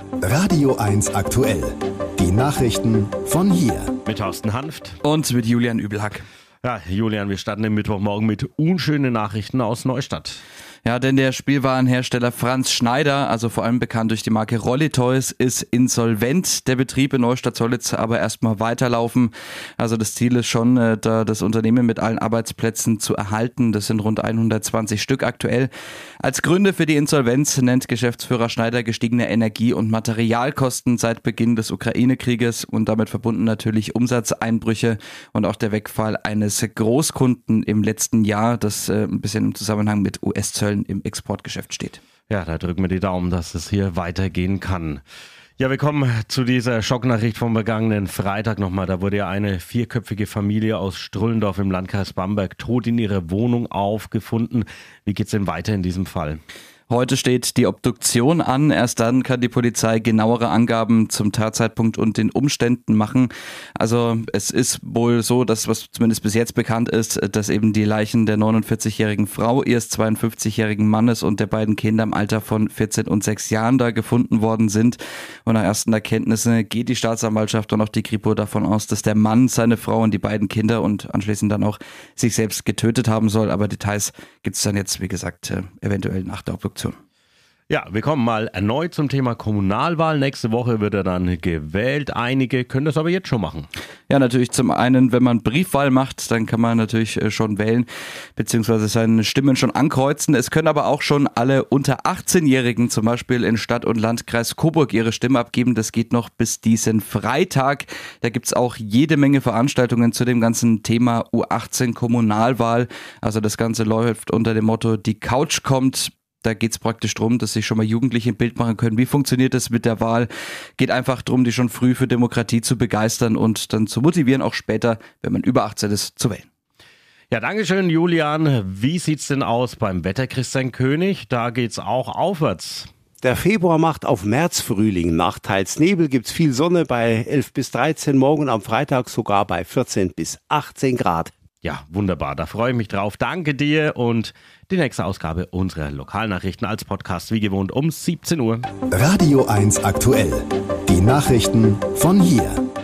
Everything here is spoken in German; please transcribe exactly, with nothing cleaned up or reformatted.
Radio eins aktuell. Die Nachrichten von hier. Mit Thorsten Hanft. Und mit Julian Übelhack. Ja, Julian, wir starten am Mittwochmorgen mit unschönen Nachrichten aus Neustadt. Ja, denn der Spielwarenhersteller Franz Schneider, also vor allem bekannt durch die Marke Rolli Toys, ist insolvent. Der Betrieb in Neustadt soll jetzt aber erstmal weiterlaufen. Also das Ziel ist schon, da das Unternehmen mit allen Arbeitsplätzen zu erhalten. Das sind rund hundertzwanzig Stück aktuell. Als Gründe für die Insolvenz nennt Geschäftsführer Schneider gestiegene Energie- und Materialkosten seit Beginn des Ukraine-Krieges und damit verbunden natürlich Umsatzeinbrüche und auch der Wegfall eines Großkunden im letzten Jahr, das ein bisschen im Zusammenhang mit U S-Zöllen im Exportgeschäft steht. Ja, da drücken wir die Daumen, dass es hier weitergehen kann. Ja, wir kommen zu dieser Schocknachricht vom vergangenen Freitag nochmal. Da wurde ja eine vierköpfige Familie aus Strullendorf im Landkreis Bamberg tot in ihrer Wohnung aufgefunden. Wie geht's denn weiter in diesem Fall? Heute steht die Obduktion an. Erst dann kann die Polizei genauere Angaben zum Tatzeitpunkt und den Umständen machen. Also es ist wohl so, dass was zumindest bis jetzt bekannt ist, dass eben die Leichen der neunundvierzigjährigen Frau, ihres zweiundfünfzigjährigen Mannes und der beiden Kinder im Alter von vierzehn und sechs Jahren da gefunden worden sind. Und nach ersten Erkenntnissen geht die Staatsanwaltschaft und auch die Kripo davon aus, dass der Mann seine Frau und die beiden Kinder und anschließend dann auch sich selbst getötet haben soll. Aber Details gibt es dann jetzt, wie gesagt, eventuell nach der Obduktion. Ja, wir kommen mal erneut zum Thema Kommunalwahl. Nächste Woche wird er dann gewählt. Einige können das aber jetzt schon machen. Ja, natürlich zum einen, wenn man Briefwahl macht, dann kann man natürlich schon wählen, beziehungsweise seine Stimmen schon ankreuzen. Es können aber auch schon alle unter achtzehnjährigen, zum Beispiel in Stadt- und Landkreis Coburg, ihre Stimme abgeben. Das geht noch bis diesen Freitag. Da gibt's auch jede Menge Veranstaltungen zu dem ganzen Thema U achtzehn Kommunalwahl. Also das Ganze läuft unter dem Motto, die Couch kommt. Da geht es praktisch darum, dass sich schon mal Jugendliche ein Bild machen können. Wie funktioniert das mit der Wahl? Geht einfach darum, die schon früh für Demokratie zu begeistern und dann zu motivieren, auch später, wenn man über achtzehn ist, zu wählen. Ja, dankeschön, Julian. Wie sieht's denn aus beim Wetter, Christian König? Da geht's auch aufwärts. Der Februar macht auf März-Frühling. Nach teils Nebel gibt's viel Sonne bei elf bis dreizehn, morgen am Freitag sogar bei vierzehn bis achtzehn Grad. Ja, wunderbar, da freue ich mich drauf. Danke dir und die nächste Ausgabe unserer Lokalnachrichten als Podcast wie gewohnt um siebzehn Uhr. Radio eins aktuell. Die Nachrichten von hier.